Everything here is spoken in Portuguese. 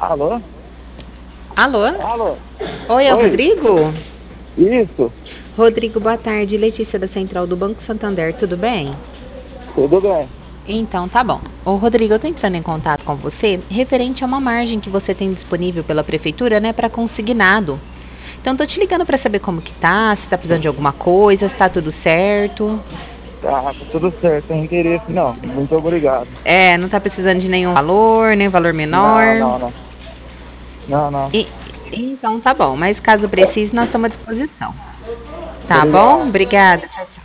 Alô? Alô? Alô? Oi, é o Oi? Rodrigo? Isso? Rodrigo, boa tarde. Letícia da Central do Banco Santander, tudo bem? Tudo bem? Então, tá bom. Ô, Rodrigo, eu tô entrando em contato com você referente a uma margem que você tem disponível pela prefeitura, né, para consignado. Então, tô te ligando para saber como que tá, se tá precisando de alguma coisa, se tá tudo certo. Tá tudo certo, sem interesse não. Muito obrigado. É, não tá precisando de nenhum valor, nem valor Não, menor. não, não. Não, não. E- então, tá bom. Mas caso precise, nós estamos à disposição. Tá bom? Obrigado. Obrigada. Tchau, tchau.